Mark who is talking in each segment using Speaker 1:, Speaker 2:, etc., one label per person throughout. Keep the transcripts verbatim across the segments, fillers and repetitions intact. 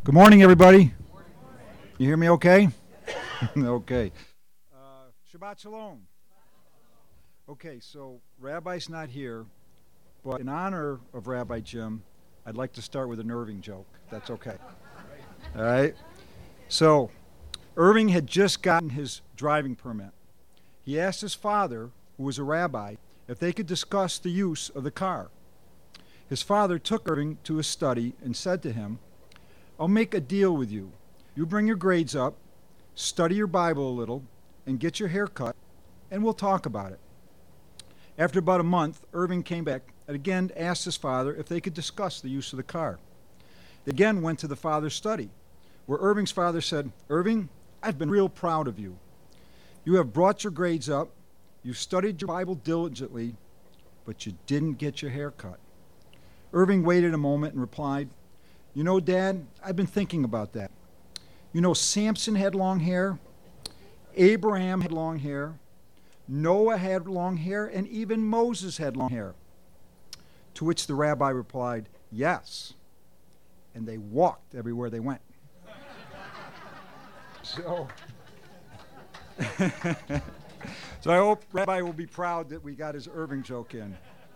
Speaker 1: Good morning, everybody. You hear me okay? Okay. Uh, Shabbat Shalom. Okay, so Rabbi's not here, but in honor of Rabbi Jim, I'd like to start with an Irving joke. That's okay. All right? So, Irving had just gotten his driving permit. He asked his father, who was a rabbi, if they could discuss the use of the car. His father took Irving to his study and said to him, "I'll make a deal with you. You bring your grades up, study your Bible a little, and get your hair cut, and we'll talk about it." After about a month, Irving came back and again asked his father if they could discuss the use of the car. They again went to the father's study, where Irving's father said, "Irving, I've been real proud of you. You have brought your grades up, you've studied your Bible diligently, but you didn't get your hair cut." Irving waited a moment and replied, "You know, Dad, I've been thinking about that. You know, Samson had long hair, Abraham had long hair, Noah had long hair, and even Moses had long hair." To which the rabbi replied, "Yes, and they walked everywhere they went." So, so I hope Rabbi will be proud that we got his Irving joke in.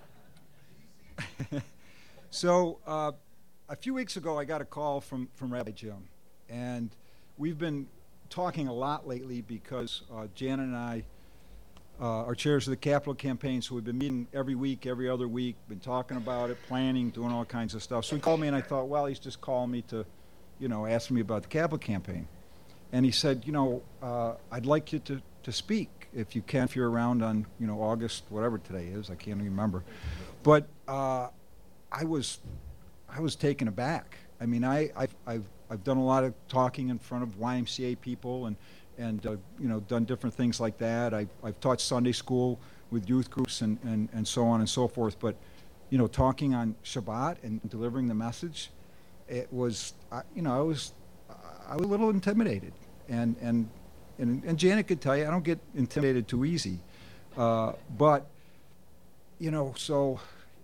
Speaker 1: So, uh, a few weeks ago, I got a call from, from Rabbi Jim, and we've been talking a lot lately because uh, Janet and I uh, are chairs of the Capital Campaign, so we've been meeting every week, every other week, been talking about it, planning, doing all kinds of stuff. So he called me, and I thought, well, he's just calling me to, you know, ask me about the Capital Campaign. And he said, you know, uh, I'd like you to, to speak, if you can, if you're around on, you know, August, whatever today is, I can't even remember. But uh, I was... I was taken aback. I mean, I, I've, I've, I've done a lot of talking in front of Y M C A people and, and uh, you know, done different things like that. I've, I've taught Sunday school with youth groups and, and, and so on and so forth. But, you know, talking on Shabbat and delivering the message, it was, I, you know, I was, I was a little intimidated. And, and, and, and Janet could tell you, I don't get intimidated too easy. Uh, but, you know, so...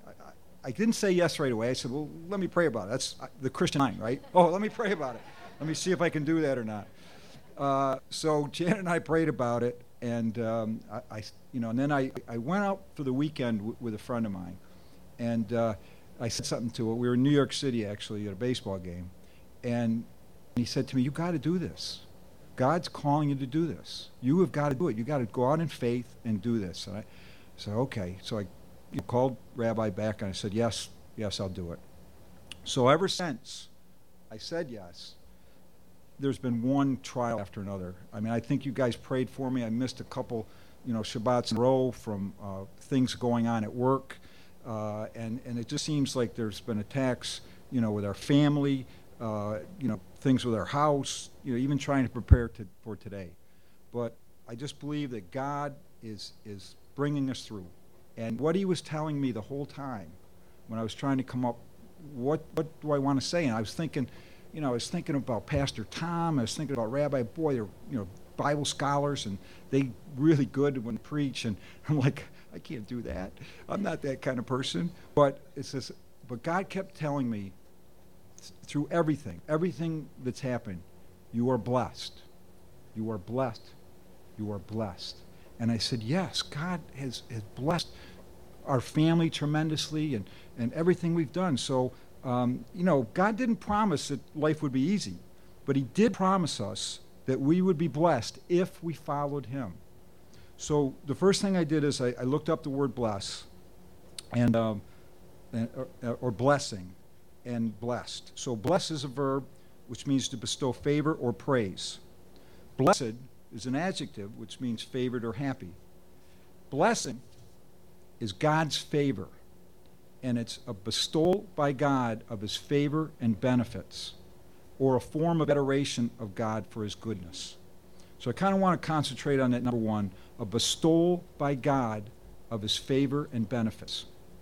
Speaker 1: I didn't say yes right away. I said, well, let me pray about it. That's the Christian mind, right? Oh, let me pray about it. Let me see if I can do that or not. Uh, so Janet and I prayed about it, and um, I, I, you know, and then I, I went out for the weekend w- with a friend of mine, and uh, I said something to her. We were in New York City, actually, at a baseball game, and he said to me, "You got to do this. God's calling you to do this. You have got to do it. You got to go out in faith and do this." And I said, "Okay." So I You called Rabbi back, and I said, yes, yes, I'll do it. So ever since I said yes, there's been one trial after another. I mean, I think you guys prayed for me. I missed a couple, you know, Shabbats in a row from uh, things going on at work, uh, and, and it just seems like there's been attacks, you know, with our family, uh, you know, things with our house, you know, even trying to prepare to, for today. But I just believe that God is is bringing us through. And what he was telling me the whole time when I was trying to come up, what what do I want to say? And I was thinking, you know, I was thinking about Pastor Tom. I was thinking about Rabbi, boy, they're, you know, Bible scholars, and they really good when they preach. And I'm like, I can't do that. I'm not that kind of person. But it's this, but God kept telling me th- through everything, everything that's happened, you are blessed. You are blessed. You are blessed. And I said, yes, God has, has blessed our family tremendously and, and everything we've done. So, um, you know, God didn't promise that life would be easy, but he did promise us that we would be blessed if we followed him. So the first thing I did is I, I looked up the word bless, and, um, and or, or blessing, and blessed. So bless is a verb, which means to bestow favor or praise. Blessed is an adjective, which means favored or happy. Blessing is God's favor, and it's a bestowal by God of his favor and benefits, or a form of adoration of God for his goodness. So I kind of want to concentrate on that number one, a bestowal by God of his favor and benefits.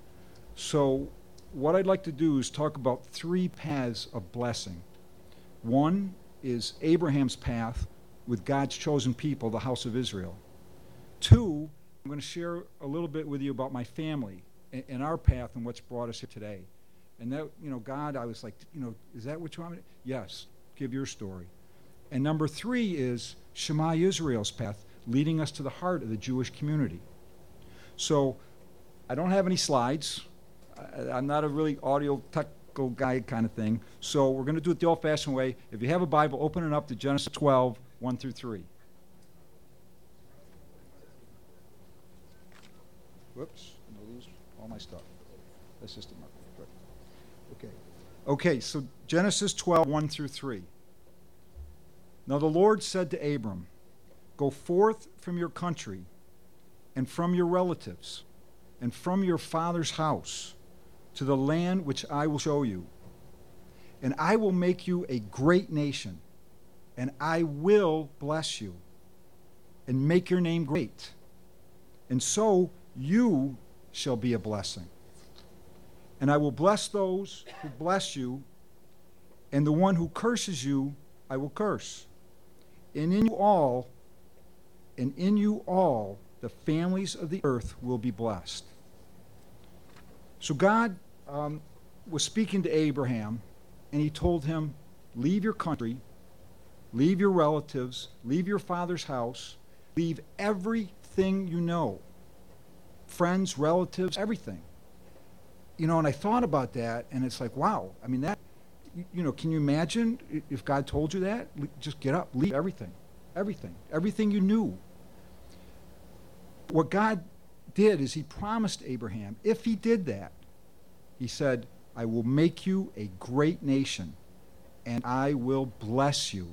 Speaker 1: So what I'd like to do is talk about three paths of blessing. One is Abraham's path with God's chosen people, the house of Israel. Two, I'm going to share a little bit with you about my family and, and our path and what's brought us here today. And that, you know, God, I was like, you know, is that what you want me to? Yes. give your story. And number three is Shema Yisrael's path, leading us to the heart of the Jewish community. So I don't have any slides. I, I'm not a really audio technical guy kind of thing. So we're going to do it the old-fashioned way. If you have a Bible, open it up to Genesis twelve, one through three. Whoops, I'm going to lose all my stuff. That's just a mark. Good. Okay. Okay, so Genesis twelve, one through three. Now the Lord said to Abram, "Go forth from your country and from your relatives and from your father's house to the land which I will show you. And I will make you a great nation, and I will bless you and make your name great. And so you shall be a blessing. And I will bless those who bless you, and the one who curses you I will curse. And in you all, and in you all, the families of the earth will be blessed." So God um, was speaking to Abraham, and he told him, leave your country, leave your relatives, leave your father's house, leave everything you know, friends, relatives, everything. You know, and I thought about that, and it's like, wow, I mean, that, you know, can you imagine if God told you that? Just get up, leave everything, everything, everything you knew. What God did is he promised Abraham, if he did that, he said, I will make you a great nation, and I will bless you.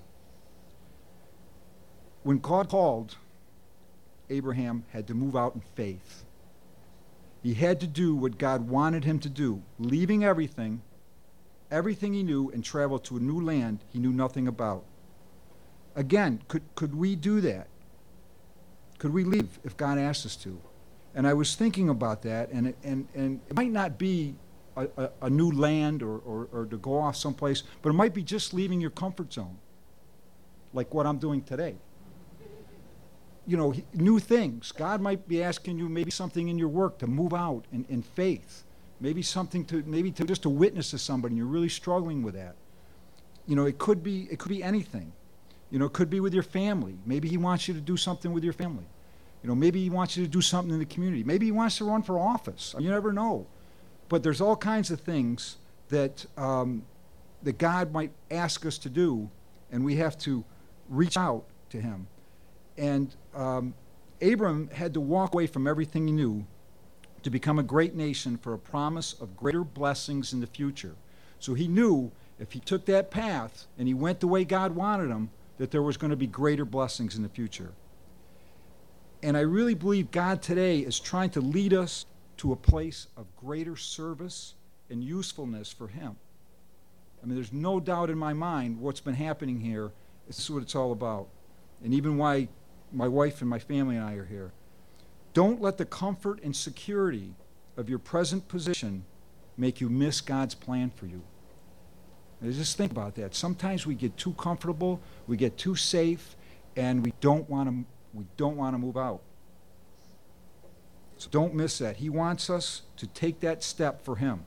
Speaker 1: When God called, Abraham had to move out in faith. He had to do what God wanted him to do, leaving everything, everything he knew, and travel to a new land he knew nothing about. Again, could, could we do that? Could we leave if God asked us to? And I was thinking about that, and it, and, and it might not be a, a, a new land or, or, or to go off someplace, but it might be just leaving your comfort zone, like what I'm doing today. You know, new things. God might be asking you maybe something in your work to move out in, in faith. Maybe something to, maybe to just to witness to somebody, and you're really struggling with that. You know, it could be, it could be anything. You know, it could be with your family. Maybe he wants you to do something with your family. You know, maybe he wants you to do something in the community. Maybe he wants to run for office. You never know. But there's all kinds of things that um, that God might ask us to do, and we have to reach out to him. And um, Abram had to walk away from everything he knew to become a great nation for a promise of greater blessings in the future. So he knew if he took that path and he went the way God wanted him, that there was going to be greater blessings in the future. And I really believe God today is trying to lead us to a place of greater service and usefulness for him. I mean, there's no doubt in my mind what's been happening here. This is what it's all about. And even why my wife and my family and I are here. Don't let the comfort and security of your present position make you miss God's plan for you. And just think about that. Sometimes we get too comfortable, we get too safe, and we don't want to we don't want to move out. So don't miss that. He wants us to take that step for him.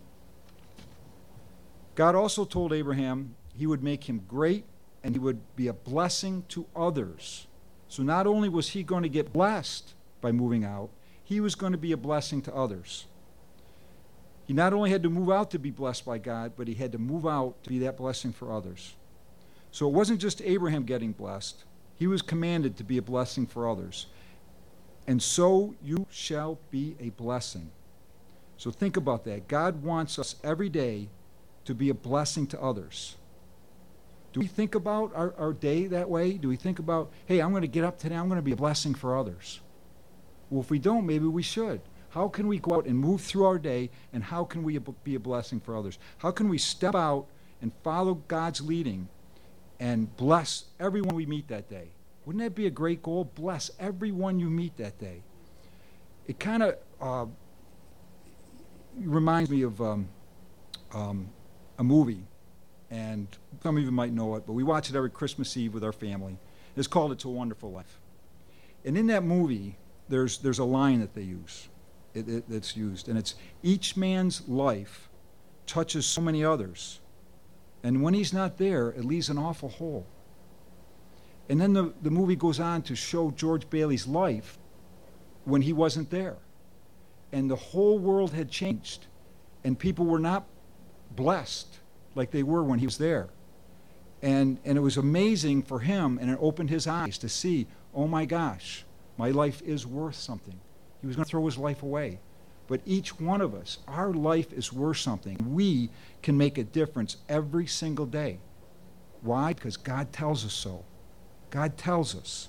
Speaker 1: God also told Abraham he would make him great and he would be a blessing to others. So not only was he going to get blessed by moving out, he was going to be a blessing to others. He not only had to move out to be blessed by God, but he had to move out to be that blessing for others. So it wasn't just Abraham getting blessed. He was commanded to be a blessing for others. And so you shall be a blessing. So think about that. God wants us every day to be a blessing to others. Do we think about our, our day that way? Do we think about, hey, I'm going to get up today, I'm going to be a blessing for others? Well, if we don't, maybe we should. How can we go out and move through our day, and how can we be a blessing for others? How can we step out and follow God's leading and bless everyone we meet that day? Wouldn't that be a great goal? Bless everyone you meet that day. It kind of uh, reminds me of um, um, a movie, and some of you might know it, but we watch it every Christmas Eve with our family. It's called It's a Wonderful Life. And in that movie, there's there's a line that they use, it, it, that's used, and it's, each man's life touches so many others, And when he's not there, it leaves an awful hole. And then the, the movie goes on to show George Bailey's life when he wasn't there. And the whole world had changed. And people were not blessed like they were when he was there. And, and it was amazing for him, and it opened his eyes to see, oh my gosh, my life is worth something. He was going to throw his life away. But each one of us, our life is worth something. We can make a difference every single day. Why? Because God tells us so. God tells us.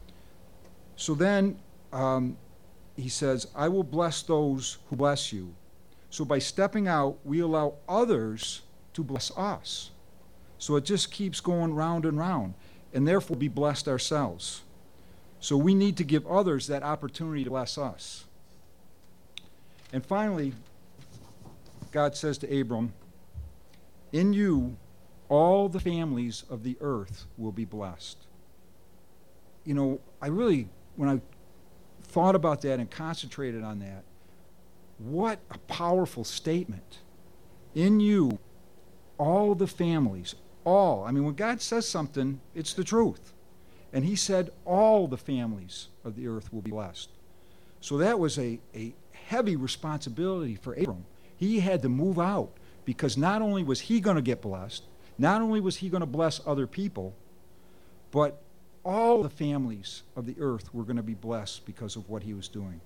Speaker 1: So then um, he says, I will bless those who bless you. So by stepping out, we allow others to bless us. So it just keeps going round and round, and therefore be blessed ourselves. So we need to give others that opportunity to bless us. And finally, God says to Abram, in you, all the families of the earth will be blessed. You know, I really, when I thought about that and concentrated on that, what a powerful statement. In you, all the families, all. I mean, when God says something, it's the truth. And he said, all the families of the earth will be blessed. So that was a, a heavy responsibility for Abram. He had to move out because not only was he going to get blessed, not only was he going to bless other people, but all the families of the earth were going to be blessed because of what he was doing.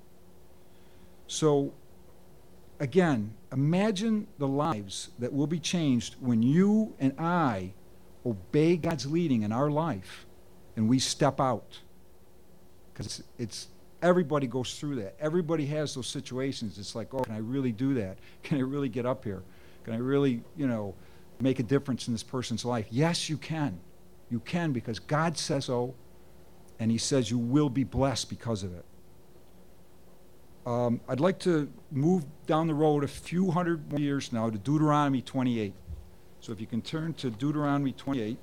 Speaker 1: So, again, imagine the lives that will be changed when you and I obey God's leading in our life and we step out. Because it's, it's everybody goes through that. Everybody has those situations. It's like, oh, can I really do that? Can I really get up here? Can I really, you know, make a difference in this person's life? Yes, you can. You can, because God says so, and he says you will be blessed because of it. Um, I'd like to move down the road a few hundred more years now to Deuteronomy twenty-eight. So if you can turn to Deuteronomy twenty-eight.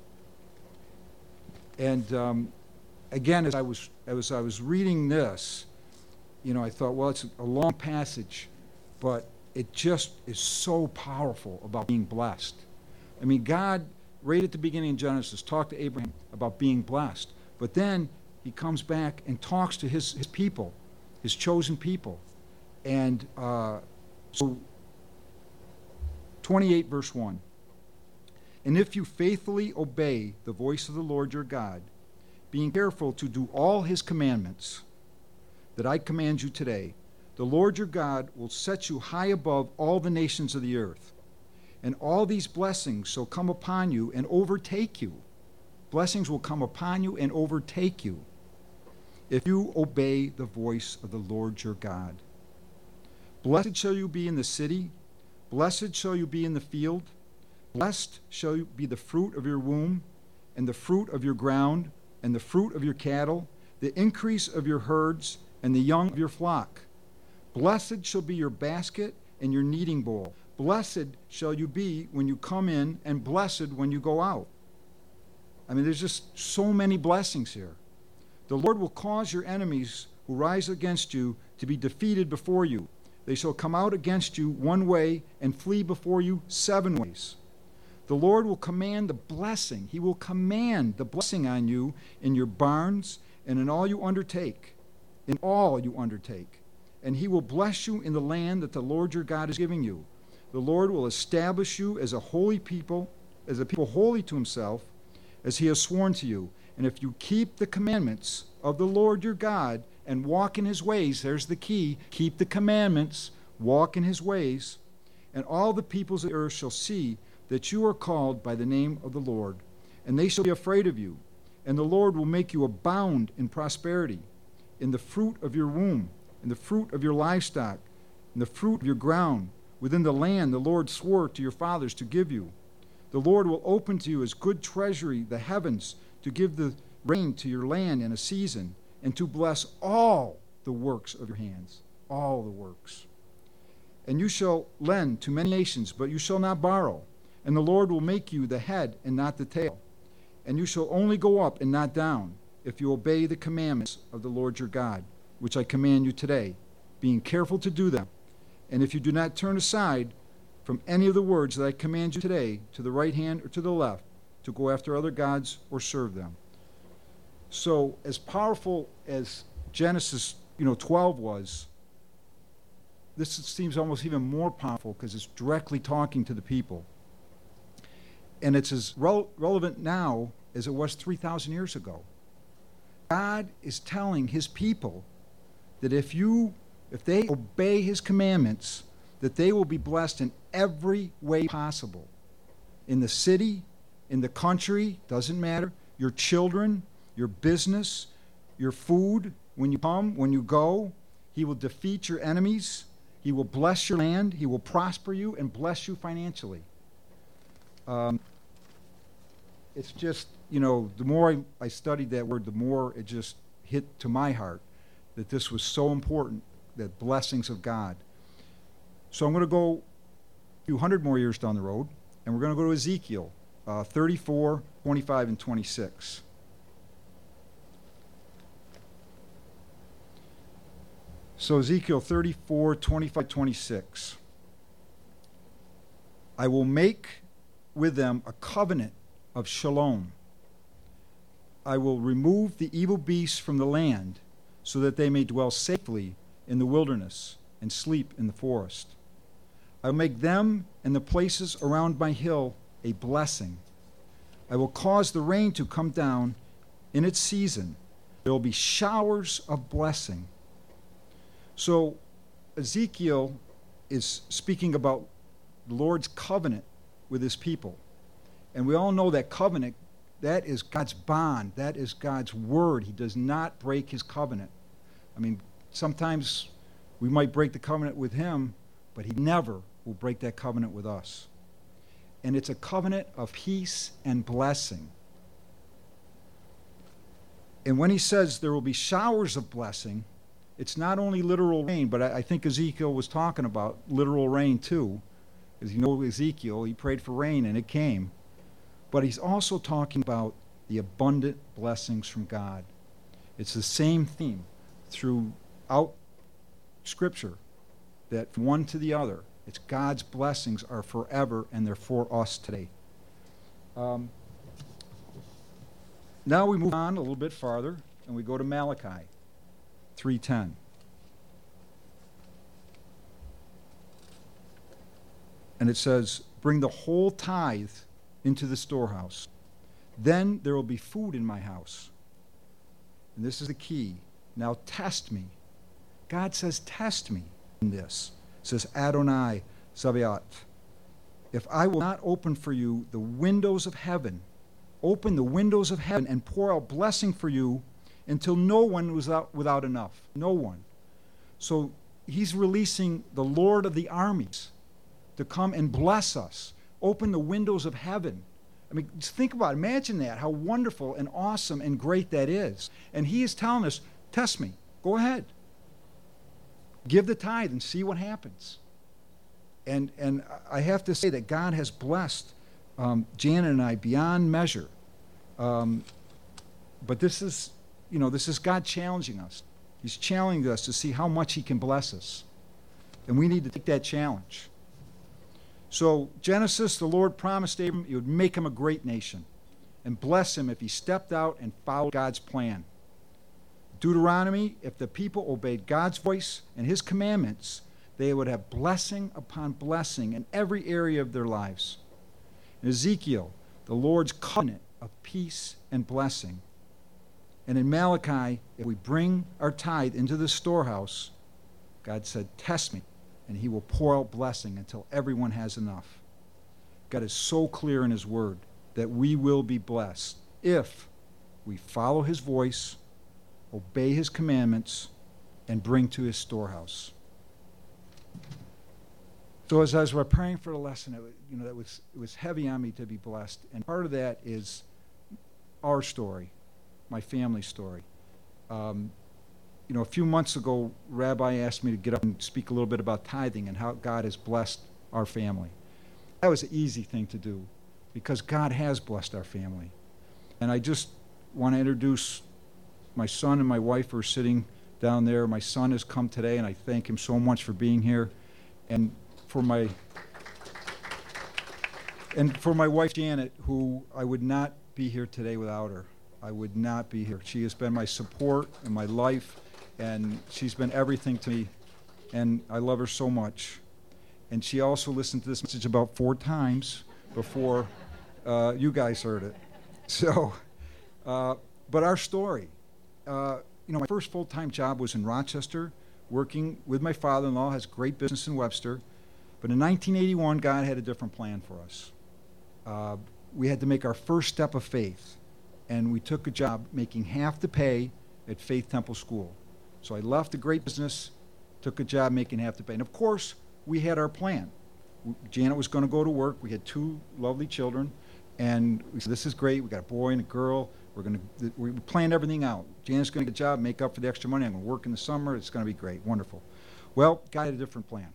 Speaker 1: And um, again, as I was as I was reading this, you know, I thought, well, it's a long passage, but it just is so powerful about being blessed. I mean, God, right at the beginning of Genesis, talked to Abraham about being blessed. But then he comes back and talks to his, his people, his chosen people. And uh, so, twenty-eight, verse one. And if you faithfully obey the voice of the Lord your God, being careful to do all his commandments that I command you today, the Lord your God will set you high above all the nations of the earth. And all these blessings shall come upon you and overtake you. Blessings will come upon you and overtake you if you obey the voice of the Lord your God. Blessed shall you be in the city, blessed shall you be in the field, blessed shall be the fruit of your womb, and the fruit of your ground, and the fruit of your cattle, the increase of your herds, and the young of your flock. Blessed shall be your basket and your kneading bowl. Blessed shall you be when you come in, and blessed when you go out. I mean, there's just so many blessings here. The Lord will cause your enemies who rise against you to be defeated before you. They shall come out against you one way and flee before you seven ways. The Lord will command the blessing. He will command the blessing on you in your barns and in all you undertake, in all you undertake. And he will bless you in the land that the Lord your God is giving you. The Lord will establish you as a holy people, as a people holy to himself, as he has sworn to you. And if you keep the commandments of the Lord your God and walk in his ways, there's the key, keep the commandments, walk in his ways, and all the peoples of the earth shall see that you are called by the name of the Lord, and they shall be afraid of you. And the Lord will make you abound in prosperity, in the fruit of your womb, in the fruit of your livestock, in the fruit of your ground, within the land the Lord swore to your fathers to give you. The Lord will open to you as good treasury the heavens, to give the rain to your land in a season, and to bless all the works of your hands, all the works. And you shall lend to many nations, but you shall not borrow. And the Lord will make you the head and not the tail. And you shall only go up and not down, if you obey the commandments of the Lord your God, which I command you today, being careful to do them. And if you do not turn aside from any of the words that I command you today, to the right hand or to the left, to go after other gods or serve them. So as powerful as Genesis, you know, twelve was, this seems almost even more powerful because it's directly talking to the people. And it's as rel- relevant now as it was three thousand years ago. God is telling his people that if you, if they obey his commandments, that they will be blessed in every way possible. In the city, in the country, doesn't matter, your children, your business, your food, when you come, when you go. He will defeat your enemies. He will bless your land. He will prosper you and bless you financially. Um, it's just, you know, the more I, I studied that word, the more it just hit to my heart that this was so important, that blessings of God. So I'm going to go a few hundred more years down the road, and we're going to go to Ezekiel uh, thirty-four, twenty-five, and twenty-six. So Ezekiel thirty-four, twenty-five, twenty-six. I will make with them a covenant of shalom. I will remove the evil beasts from the land, so that they may dwell safely in the wilderness and sleep in the forest. I will make them and the places around my hill a blessing. I will cause the rain to come down in its season. There will be showers of blessing. So Ezekiel is speaking about the Lord's covenant with his people. And we all know that covenant, that is God's bond. That is God's word. He does not break his covenant. I mean, sometimes we might break the covenant with him, but he never will break that covenant with us. And it's a covenant of peace and blessing. And when he says there will be showers of blessing, it's not only literal rain, but I, I think Ezekiel was talking about literal rain too. As you know, Ezekiel, he prayed for rain and it came. But he's also talking about the abundant blessings from God. It's the same theme throughout Scripture, that from one to the other, it's God's blessings are forever and they're for us today. Um, now we move on a little bit farther and we go to Malachi three ten. And it says, bring the whole tithe into the storehouse. Then there will be food in my house. And this is the key. Now test me. God says, test me in this. It says, Adonai Sabaoth. If I will not open for you the windows of heaven, open the windows of heaven and pour out blessing for you until no one was out without enough. No one. So he's releasing the Lord of the armies to come and bless us. Open the windows of heaven. I mean, just think about it. Imagine that, how wonderful and awesome and great that is. And he is telling us, test me. Go ahead. Give the tithe and see what happens. And and I have to say that God has blessed um, Janet and I beyond measure. Um, but this is, you know, this is God challenging us. He's challenging us to see how much he can bless us. And we need to take that challenge. So Genesis, the Lord promised Abram he would make him a great nation and bless him if he stepped out and followed God's plan. Deuteronomy, if the people obeyed God's voice and his commandments, they would have blessing upon blessing in every area of their lives. In Ezekiel, the Lord's covenant of peace and blessing. And in Malachi, if we bring our tithe into the storehouse, God said, test me, and he will pour out blessing until everyone has enough. God is so clear in his word that we will be blessed if we follow his voice, obey his commandments, and bring to his storehouse. So as, as we're praying for the lesson, it, you know, that was, it was heavy on me to be blessed. And part of that is our story, my family story. Um, you know, a few months ago, Rabbi asked me to get up and speak a little bit about tithing and how God has blessed our family. That was an easy thing to do because God has blessed our family. And I just want to introduce my son and my wife who are sitting down there. My son has come today, and I thank him so much for being here. And for my And for my wife, Janet, who I would not be here today without her. I would not be here. She has been my support in my life, and she's been everything to me, and I love her so much. And she also listened to this message about four times before uh, you guys heard it. So, uh, but our story, uh, you know, my first full-time job was in Rochester, working with my father-in-law, has great business in Webster. But in nineteen eighty-one, God had a different plan for us. Uh, we had to make our first step of faith, and we took a job making half the pay at Faith Temple School. So I left a great business, took a job making half the pay. And of course, we had our plan. Janet was going to go to work. We had two lovely children, and we said, this is great. We got a boy and a girl. We're going to, we planned everything out. Janet's going to get a job, make up for the extra money. I'm going to work in the summer. It's going to be great, wonderful. Well, God had a different plan.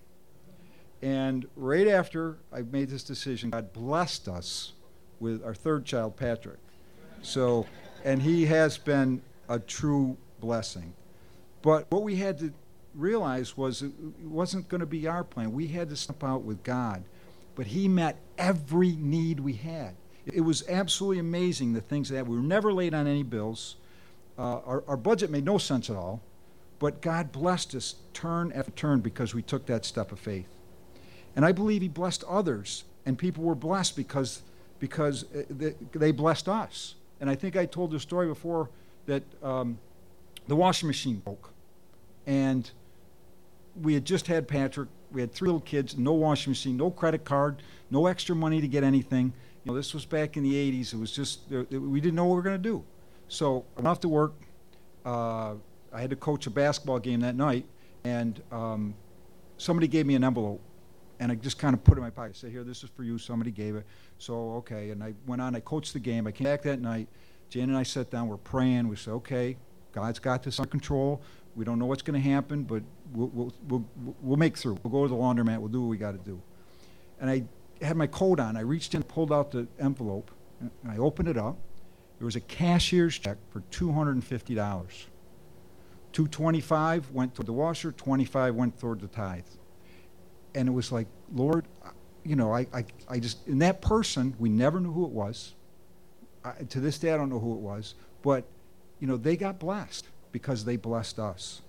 Speaker 1: And right after I made this decision, God blessed us with our third child, Patrick. So, and he has been a true blessing. But what we had to realize was it wasn't going to be our plan. We had to step out with God. But he met every need we had. It was absolutely amazing, the things that we were never late on any bills. Uh, our, our budget made no sense at all. But God blessed us turn after turn because we took that step of faith. And I believe he blessed others, and people were blessed because, because they, they blessed us. And I think I told the story before that um, the washing machine broke. And we had just had Patrick. We had three little kids, no washing machine, no credit card, no extra money to get anything. You know, this was back in the eighties. It was just, it, we didn't know what we were going to do. So I went off to work. Uh, I had to coach a basketball game that night, and um, somebody gave me an envelope. And I just kind of put it in my pocket. I said, here, this is for you. Somebody gave it. So, okay. And I went on. I coached the game. I came back that night. Jan and I sat down. We're praying. We said, okay, God's got this under control. We don't know what's going to happen, but we'll, we'll, we'll, we'll make through. We'll go to the laundromat. We'll do what we got to do. And I had my coat on. I reached in, pulled out the envelope, and I opened it up. There was a cashier's check for two hundred fifty dollars. two hundred twenty-five dollars went toward the washer. twenty-five dollars went toward the tithe. And it was like, Lord, you know, I, I, I just, and that person, we never knew who it was. I, to this day, I don't know who it was. But, you know, they got blessed because they blessed us.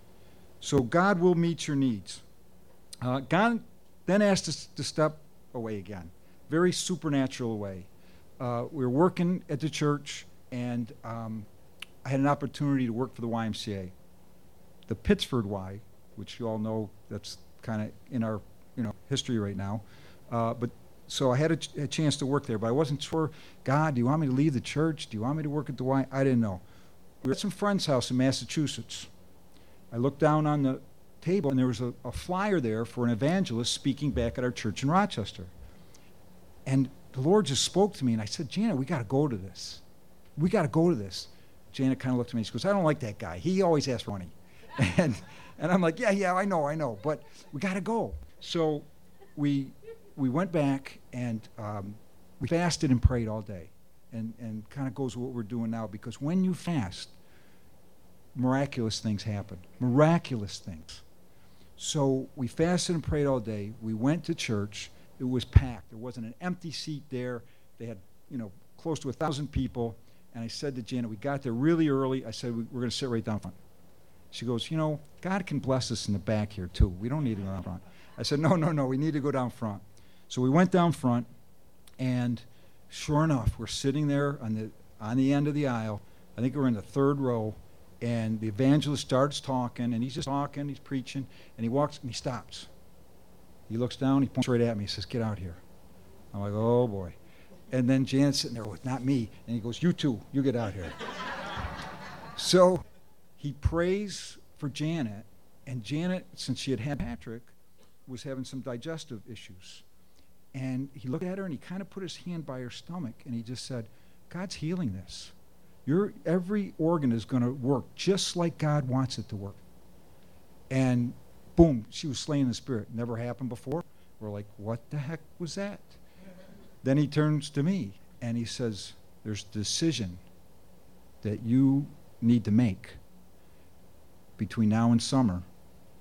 Speaker 1: So God will meet your needs. Uh, God then asked us to step away again, very supernatural way. Uh, we were working at the church, and um, I had an opportunity to work for the Y M C A. The Pittsford Y, which you all know, that's kind of in our, you know, history right now. Uh, but so I had a, ch- a chance to work there, but I wasn't sure, God, do you want me to leave the church? Do you want me to work at the Y? I didn't know. We were at some friend's house in Massachusetts. I looked down on the table, and there was a, a flyer there for an evangelist speaking back at our church in Rochester. And the Lord just spoke to me, and I said, Janet, we got to go to this. We got to go to this. Janet kind of looked at me. She goes, I don't like that guy. He always asks for money. and and I'm like, yeah, yeah, I know, I know, but we got to go. So we we went back, and um, we fasted and prayed all day, and and kind of goes with what we're doing now, because when you fast, miraculous things happen, miraculous things. So we fasted and prayed all day. We went to church. It was packed. There wasn't an empty seat there. They had, you know, close to a thousand people. And I said to Janet, we got there really early. I said, we're going to sit right down front. She goes, you know, God can bless us in the back here too. We don't need to go down front. I said, no, no, no, we need to go down front. So we went down front, and sure enough, we're sitting there on the on the end of the aisle. I think we're in the third row, and the evangelist starts talking, and he's just talking, he's preaching, and he walks and he stops. He looks down, he points right at me, he says, get out here. I'm like, oh boy. And then Janet's sitting there with, not me, and he goes, you too, you get out here. So he prays for Janet, and Janet, since she had had Patrick, was having some digestive issues. And he looked at her, and he kind of put his hand by her stomach, and he just said, God's healing this. Your every organ is going to work just like God wants it to work. And boom, she was slain in the spirit. Never happened before. We're like, what the heck was that? Then he turns to me, and he says, there's a decision that you need to make between now and summer,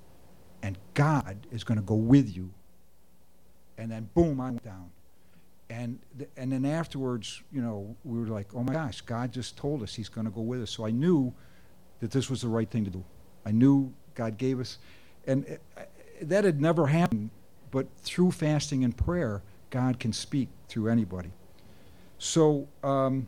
Speaker 1: and God is going to go with you. And then boom, I went down. And th- and then afterwards, you know, we were like, oh my gosh, God just told us he's going to go with us. So I knew that this was the right thing to do. I knew God gave us, and it, I, that had never happened, but through fasting and prayer, God can speak through anybody. So um,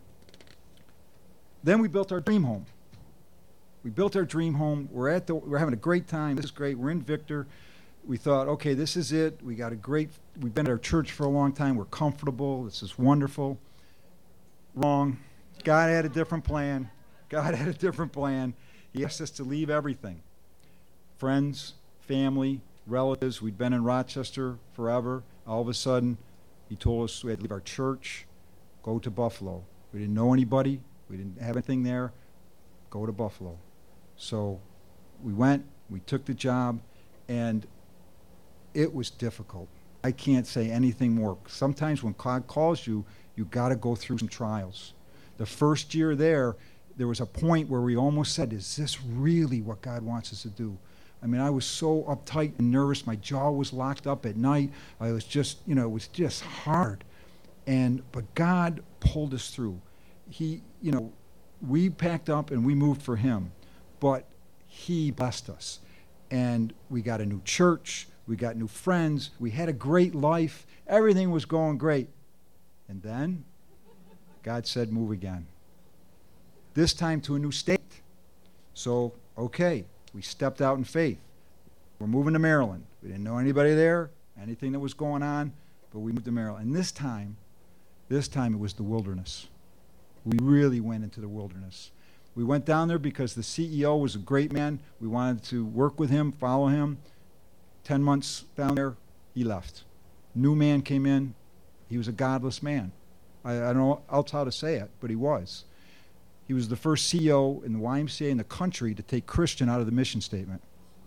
Speaker 1: then we built our dream home. We built our dream home. We're at the, we're having a great time. This is great. We're in Victor. We thought, okay, this is it. We got a great, we've been at our church for a long time. We're comfortable. This is wonderful. Wrong. God had a different plan. God had a different plan. He asked us to leave everything. Friends, family, relatives. We'd been in Rochester forever. All of a sudden, he told us we had to leave our church, go to Buffalo. We didn't know anybody. We didn't have anything there. Go to Buffalo. So we went, we took the job, and it was difficult. I can't say anything more. Sometimes when God calls you, you got to go through some trials. The first year there, there was a point where we almost said, is this really what God wants us to do? I mean, I was so uptight and nervous. My jaw was locked up at night. I was just, you know, it was just hard. And, but God pulled us through. He, you know, we packed up and we moved for him, but he blessed us. And we got a new church. We got new friends. We had a great life. Everything was going great. And then God said, move again. This time to a new state. So, okay, we stepped out in faith. We're moving to Maryland. We didn't know anybody there, anything that was going on, but we moved to Maryland. And this time, this time it was the wilderness. We really went into the wilderness. We went down there because the C E O was a great man. We wanted to work with him, follow him. Ten months down there, he left. New man came in. He was a godless man. I, I don't know else how to say it, but he was. He was the first C E O in the Y M C A in the country to take Christian out of the mission statement.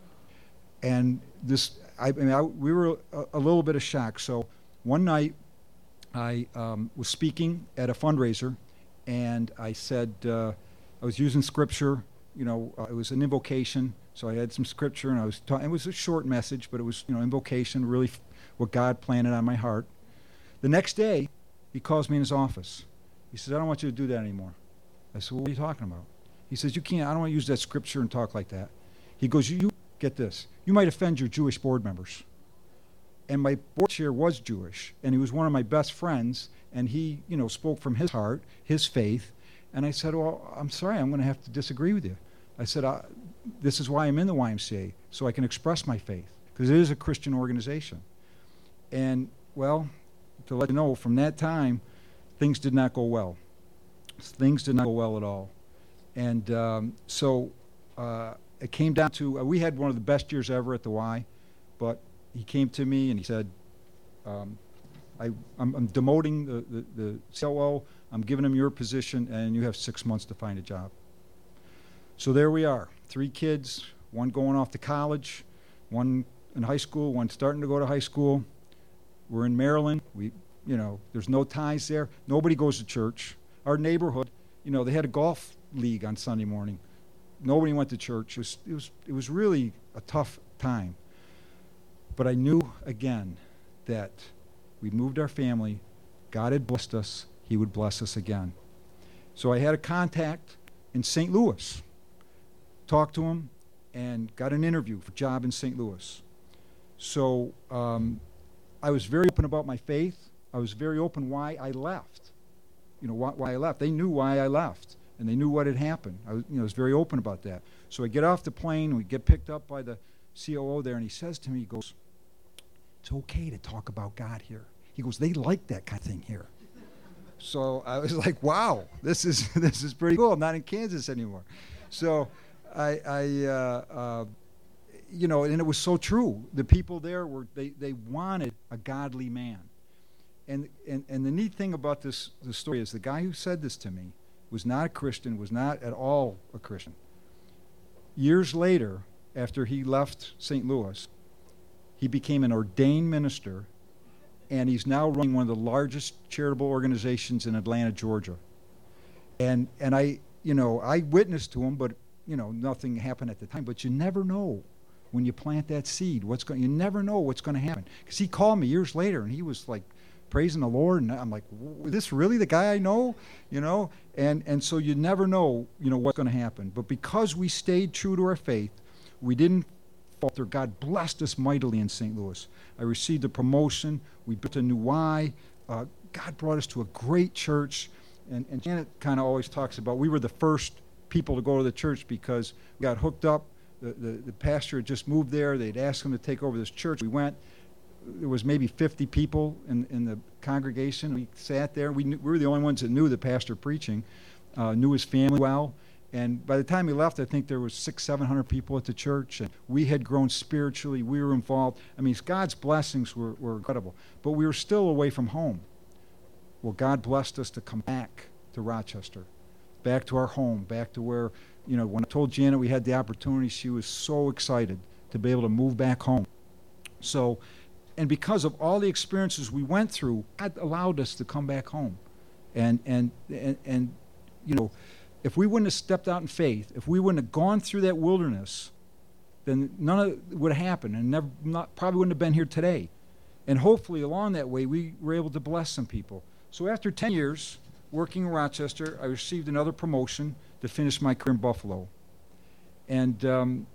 Speaker 1: And this, I, I mean, I, we were a, a little bit of shock. So one night, I um, was speaking at a fundraiser, and I said, uh, I was using scripture. You know, uh, it was an invocation. So I had some scripture, and I was talking. It was a short message, but it was, you know, invocation, really f- what God planted on my heart. The next day, he calls me in his office. He says, I don't want you to do that anymore. I said, well, what are you talking about? He says, you can't, I don't want to use that scripture and talk like that. He goes, you, you get this. You might offend your Jewish board members. And my board chair was Jewish, and he was one of my best friends, and he, you know, spoke from his heart, his faith. And I said, well, I'm sorry, I'm going to have to disagree with you. I said, I, this is why I'm in the Y M C A, so I can express my faith, because it is a Christian organization. And, well, to let you know, from that time, things did not go well. Things did not go well at all. And um, so uh, it came down to, uh, we had one of the best years ever at the Y, but he came to me and he said, um, I, I'm, I'm demoting the, the, the C O O, I'm giving him your position, and you have six months to find a job. So there we are, three kids, one going off to college, one in high school, one starting to go to high school. We're in Maryland. We, you know, there's no ties there. Nobody goes to church. Our neighborhood, you know, they had a golf league on Sunday morning. Nobody went to church. It was, it was, it was really a tough time. But I knew, again, that we moved our family. God had blessed us. He would bless us again. So I had a contact in Saint Louis. Talked to him and got an interview for a job in Saint Louis. So um, I was very open about my faith. I was very open why I left. You know, why, why I left. They knew why I left, and they knew what had happened. I was, you know, I was very open about that. So I get off the plane, we get picked up by the C O O there, and he says to me, he goes, it's okay to talk about God here. He goes, they like that kind of thing here. So I was like, wow, this is this is pretty cool. I'm not in Kansas anymore. So I, I uh, uh, you know, and it was so true. The people there were, they, they wanted a godly man. And, and and the neat thing about this, this story is the guy who said this to me was not a Christian, was not at all a Christian. Years later, after he left Saint Louis, he became an ordained minister, and he's now running one of the largest charitable organizations in Atlanta, Georgia. And and I, you know, I witnessed to him, but, you know, nothing happened at the time. But you never know when you plant that seed, what's going, you never know what's going to happen. Because he called me years later, and he was like praising the Lord, and I'm like, is this really the guy I know? You know, and and so you never know, you know, what's going to happen. But because we stayed true to our faith, we didn't falter. God blessed us mightily in Saint Louis. I received a promotion. We built a new Y. Uh, God brought us to a great church, and, and Janet kind of always talks about we were the first people to go to the church because we got hooked up. The, the, the pastor had just moved there. They'd asked him to take over this church. We went. There was maybe fifty people in, in the congregation. We sat there. We, knew, we were the only ones that knew the pastor preaching, uh, knew his family well. And by the time he left, I think there was six, seven hundred people at the church. And we had grown spiritually. We were involved. I mean, God's blessings were, were incredible. But we were still away from home. Well, God blessed us to come back to Rochester, back to our home, back to where, you know, when I told Janet we had the opportunity, she was so excited to be able to move back home. So, and because of all the experiences we went through, God allowed us to come back home. And, and, and, and you know, if we wouldn't have stepped out in faith, if we wouldn't have gone through that wilderness, then none of it would have happened, and never, not, probably wouldn't have been here today. And hopefully along that way, we were able to bless some people. So after ten years working in Rochester, I received another promotion to finish my career in Buffalo. And um,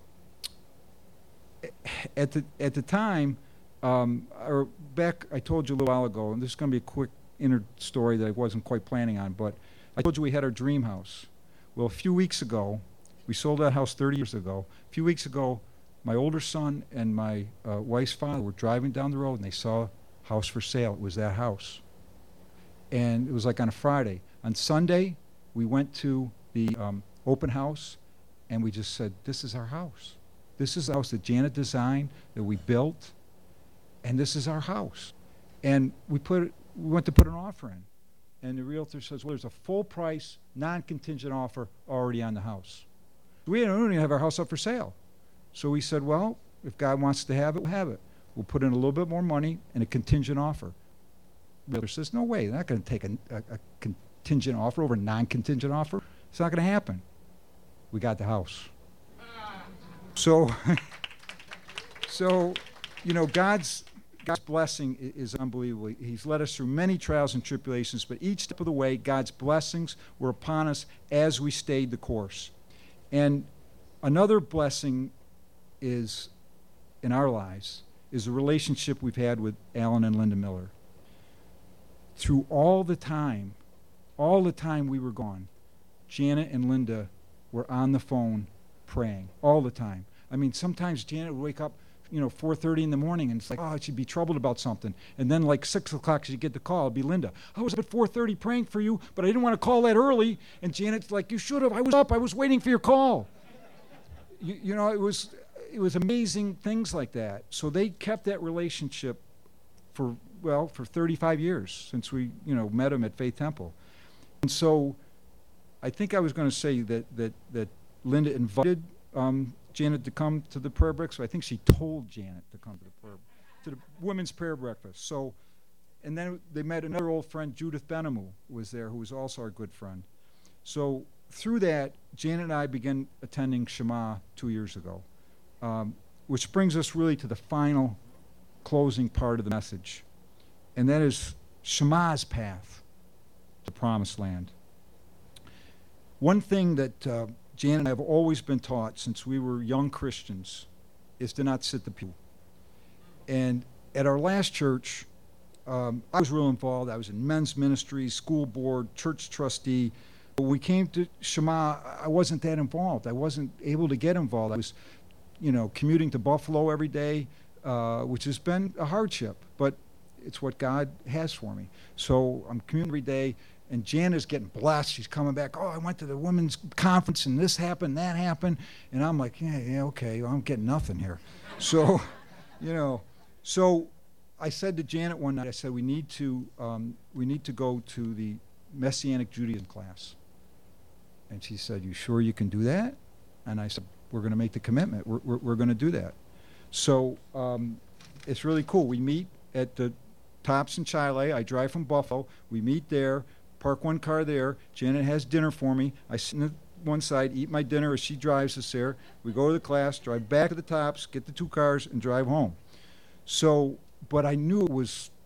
Speaker 1: at the at the time, um, or back, I told you a little while ago, and this is going to be a quick inner story that I wasn't quite planning on, but I told you we had our dream house. Well, a few weeks ago, we sold that house thirty years ago. A few weeks ago, my older son and my uh, wife's father were driving down the road, and they saw a house for sale. It was that house. And it was like on a Friday. On Sunday, we went to the um, open house, and we just said, this is our house. This is the house that Janet designed, that we built, and this is our house. And we put it, we went to put an offer in. And the realtor says, well, there's a full price, non-contingent offer already on the house. We don't even have our house up for sale. So we said, well, if God wants to have it, we'll have it. We'll put in a little bit more money and a contingent offer. The realtor says, no way, they're not going to take a, a, a contingent offer over a non-contingent offer. It's not going to happen. We got the house. So, so, you know, God's God's blessing is unbelievable. He's led us through many trials and tribulations, but each step of the way, God's blessings were upon us as we stayed the course. And another blessing is, in our lives, is the relationship we've had with Alan and Linda Miller. Through all the time, all the time we were gone, Janet and Linda were on the phone praying all the time. I mean, sometimes Janet would wake up, you know, four thirty in the morning, and it's like, oh, she'd be troubled about something. And then like six o'clock, she'd get the call. It'd be Linda. I was up at four thirty praying for you, but I didn't want to call that early. And Janet's like, you should have. I was up. I was waiting for your call. You, you know, it was, it was amazing things like that. So they kept that relationship for, well, for thirty-five years since we, you know, met them at Faith Temple. And so I think I was going to say that, that, that Linda invited um, Janet to come to the prayer breakfast. So I think she told Janet to come to the prayer, to the women's prayer breakfast. So, and then they met another old friend, Judith Benamu, was there, who was also our good friend. So through that, Janet and I began attending Shema two years ago, um, which brings us really to the final closing part of the message, and that is Shema's path to the promised land. One thing that uh, Janet and I have always been taught since we were young Christians is to not sit the pew. And at our last church, um, I was real involved. I was in men's ministry, school board, church trustee. When we came to Shema, I wasn't that involved. I wasn't able to get involved. I was, you know, commuting to Buffalo every day, uh, which has been a hardship, but it's what God has for me. So I'm commuting every day. And Janet's getting blessed. She's coming back. Oh, I went to the women's conference, and this happened, that happened. And I'm like, yeah, yeah, okay, well, I'm getting nothing here. So, you know, so I said to Janet one night, I said, we need to, um, we need to go to the Messianic Judaism class. And she said, you sure you can do that? And I said, we're going to make the commitment. We're, we're, we're going to do that. So um, it's really cool. We meet at the Tops in Chile. I drive from Buffalo. We meet there. Park one car there. Janet has dinner for me. I sit on one side, eat my dinner as she drives us there. We go to the class, drive back to the Tops, get the two cars, and drive home. So, but I knew it was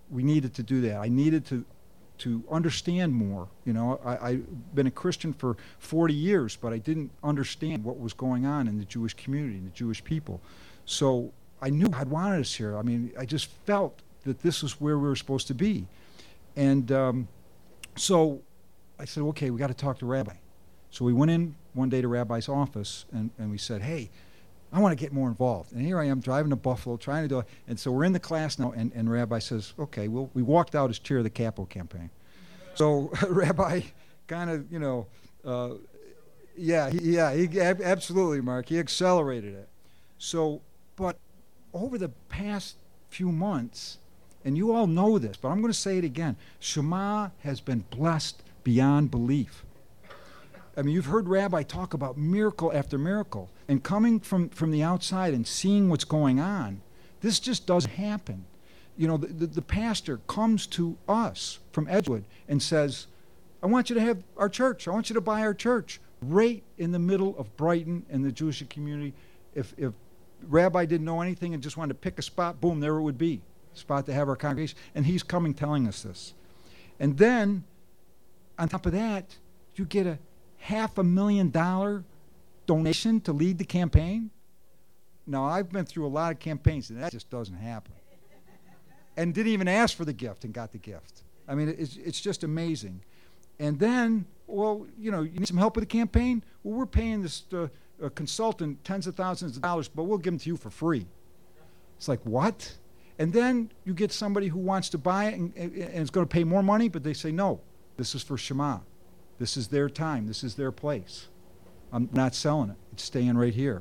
Speaker 1: we needed to do that. I needed to to understand more. You know, I, I've been a Christian for forty years, but I didn't understand what was going on in the Jewish community and the Jewish people. So I knew God wanted us here. I mean, I just felt that this was where we were supposed to be. And um, so I said, okay, we got to talk to Rabbi. So we went in one day to Rabbi's office, and, and we said, hey, I want to get more involved. And here I am driving to Buffalo, trying to do it. And so we're in the class now, and, and Rabbi says, okay, well, we walked out as chair of the capital campaign. So Rabbi kind of, you know, uh, yeah, he, yeah, he, absolutely, Mark. He accelerated it. So, but over the past few months, and you all know this, but I'm going to say it again, Shema has been blessed beyond belief. I mean, you've heard Rabbi talk about miracle after miracle. And coming from, from the outside and seeing what's going on, this just doesn't happen. You know, the, the, the pastor comes to us from Edgewood and says, I want you to have our church. I want you to buy our church right in the middle of Brighton and the Jewish community. If, if Rabbi didn't know anything and just wanted to pick a spot, boom, there it would be, a spot to have our congregation. And he's coming telling us this. And then, on top of that, you get a half a million dollar donation to lead the campaign. Now, I've been through a lot of campaigns, and that just doesn't happen. And didn't even ask for the gift and got the gift. I mean, it's, it's just amazing. And then, well, you know, you need some help with the campaign? Well, we're paying this uh, uh, consultant tens of thousands of dollars, but we'll give them to you for free. It's like, what? And then you get somebody who wants to buy it and, and it's going to pay more money, but they say, no, this is for Shema. This is their time. This is their place. I'm not selling it. It's staying right here.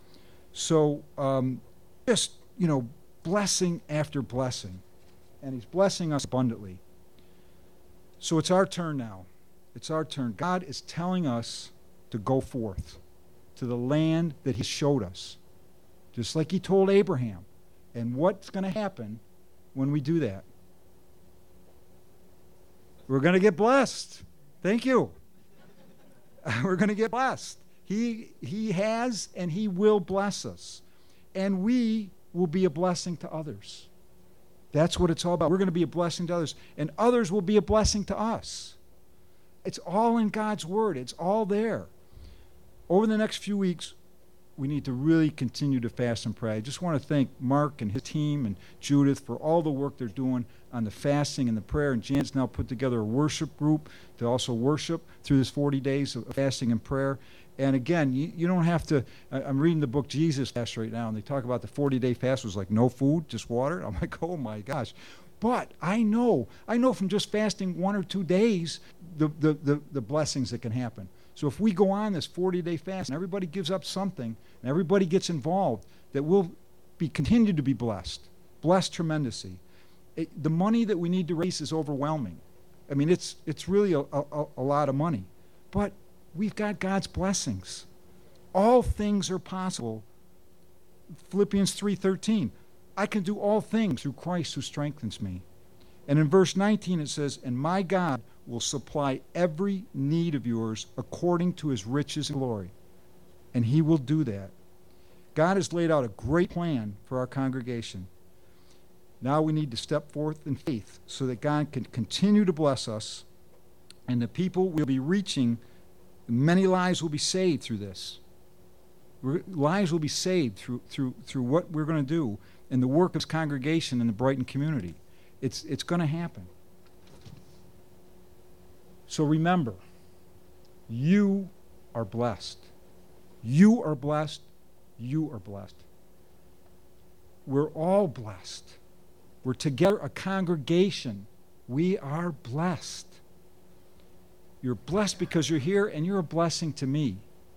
Speaker 1: So um, just, you know, blessing after blessing. And he's blessing us abundantly. So it's our turn now. It's our turn. God is telling us to go forth to the land that he showed us, just like he told Abraham. And what's going to happen when we do that? We're going to get blessed. Thank you. We're going to get blessed. He, he has and he will bless us. And we will be a blessing to others. That's what it's all about. We're going to be a blessing to others. And others will be a blessing to us. It's all in God's Word. It's all there. Over the next few weeks, we need to really continue to fast and pray. I just want to thank Mark and his team and Judith for all the work they're doing on the fasting and the prayer. And Jan's now put together a worship group to also worship through this forty days of fasting and prayer. And again, you, you don't have to, I, I'm reading the book Jesus Fast right now, and they talk about the forty-day fast was like no food, just water. I'm like, oh my gosh. But I know, I know from just fasting one or two days, the, the, the, the blessings that can happen. So if we go on this forty-day fast and everybody gives up something and everybody gets involved, that we'll be continue to be blessed, blessed tremendously. It, the money that we need to raise is overwhelming. I mean, it's it's really a, a, a lot of money. But we've got God's blessings. All things are possible. Philippians three thirteen. I can do all things through Christ who strengthens me. And in verse nineteen it says, and my God will supply every need of yours according to his riches and glory. And he will do that. God has laid out a great plan for our congregation. Now we need to step forth in faith so that God can continue to bless us, and the people will be reaching, many lives will be saved through this. Lives will be saved through through through what we're going to do in the work of this congregation in the Brighton community. It's it's going to happen. So remember, you are blessed. You are blessed. You are blessed. We're all blessed. We're together a congregation. We are blessed. You're blessed because you're here, and you're a blessing to me.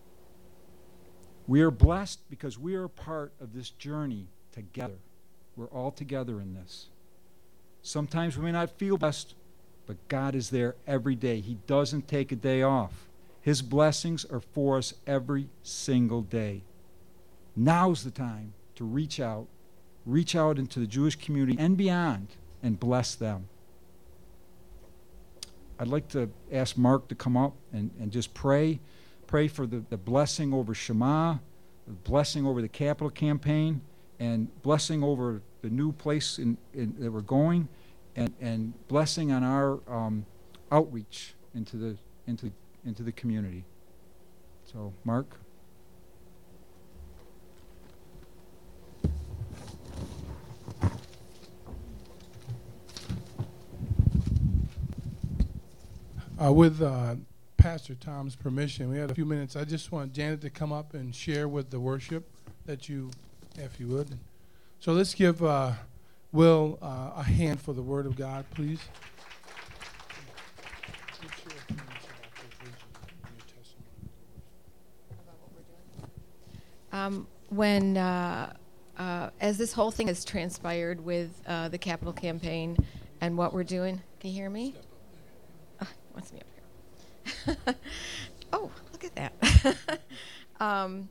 Speaker 1: We are blessed because we are a part of this journey together. We're all together in this. Sometimes we may not feel blessed, but God is there every day. He doesn't take a day off. His blessings are for us every single day. Now's the time to reach out, reach out into the Jewish community and beyond, and bless them. I'd like to ask Mark to come up and, and just pray. Pray for the, the blessing over Shema, the blessing over the capital campaign, and blessing over the new place in, in, that we're going. and, and blessing on our um, outreach into the into into the community. So, Mark.
Speaker 2: Uh, with uh, Pastor Tom's permission, we had a few minutes. I just want Janet to come up and share with the worship that you, if you would. So let's give uh, Will uh, a hand for the Word of God, please.
Speaker 3: Um, when, uh, uh, as this whole thing has transpired with uh, the capital campaign and what we're doing, can you hear me? Oh, he wants me up here. Oh, look at that. um,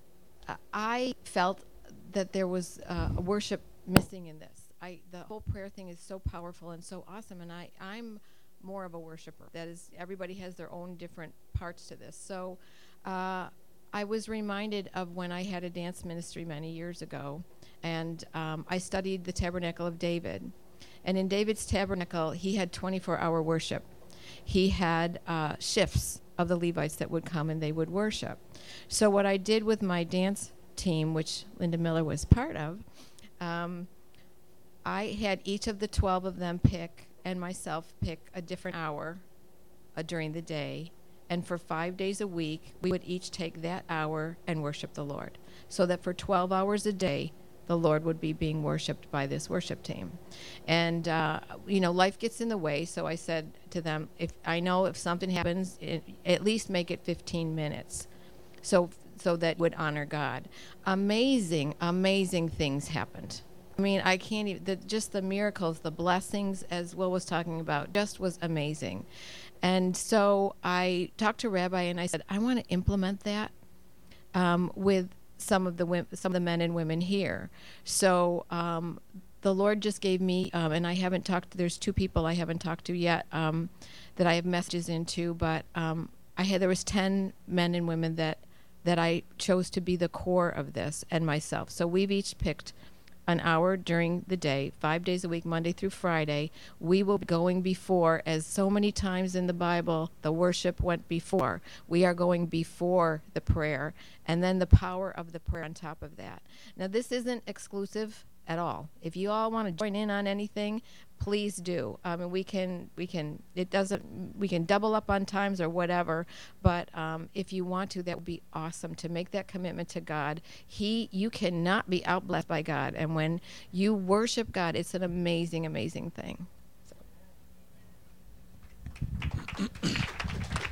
Speaker 3: I felt that there was uh, a worship missing in this. I, the whole prayer thing is so powerful and so awesome, and I, I'm more of a worshiper. That is, everybody has their own different parts to this. So uh, I was reminded of when I had a dance ministry many years ago, and um, I studied the Tabernacle of David. And in David's tabernacle, he had twenty-four hour worship. He had uh, shifts of the Levites that would come and they would worship. So what I did with my dance team, which Linda Miller was part of, um, I had each of the twelve of them pick, and myself pick, a different hour uh, during the day. And for five days a week, we would each take that hour and worship the Lord. So that for twelve hours a day, the Lord would be being worshiped by this worship team. And, uh, you know, life gets in the way, so I said to them, if I know if something happens, it, at least make it fifteen minutes, so so that would honor God. Amazing, amazing things happened. I mean, I can't even, the, just the miracles, the blessings, as Will was talking about, just was amazing. And so I talked to Rabbi and I said, I want to implement that um, with some of the wim- some of the men and women here. So um, the Lord just gave me, um, and I haven't talked, there's two people I haven't talked to yet um, that I have messages into, but um, I had, there was ten men and women that, that I chose to be the core of this, and myself. So we've each picked an hour during the day, five days a week, Monday through Friday. We will be going before, as so many times in the Bible, the worship went before. We are going before the prayer, and then the power of the prayer on top of that. Now, this isn't exclusive at all. If you all want to join in on anything, please do. I mean, we can, we can, it doesn't, we can double up on times or whatever, but um, if you want to, that would be awesome to make that commitment to God. He, you cannot be outblessed by God, and when you worship God, it's an amazing, amazing thing. So.